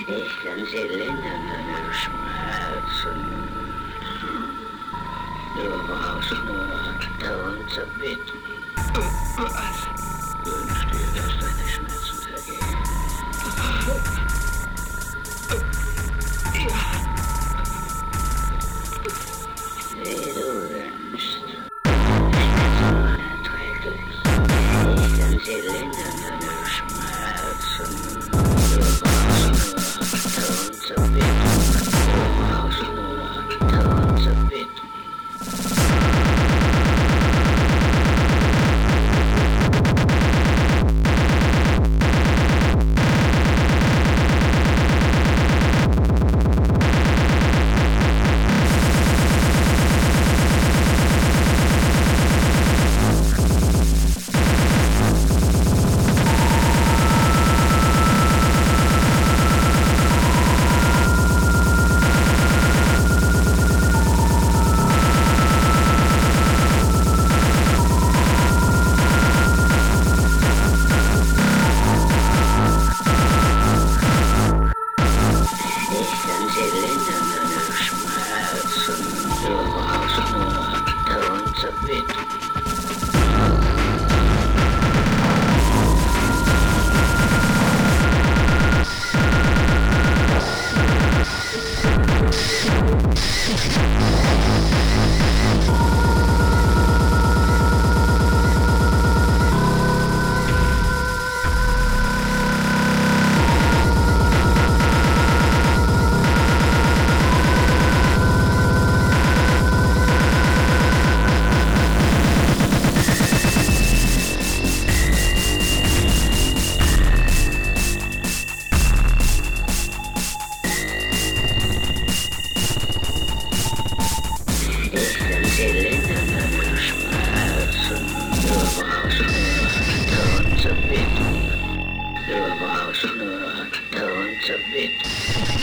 Ich kann sie lindern, deine Schmerzen. Du brauchst nur darum zu bitten. Wünsch dir, dass deine Schmerzen vergehen. Wie du wünschst. Schmerzen unerträglich. Ich kann sie lindern, deine Schmerzen. Du brauchst nur darum zu bitten. Du brauchst nur darum zu bitten. Du brauchst nur darum zu bitten.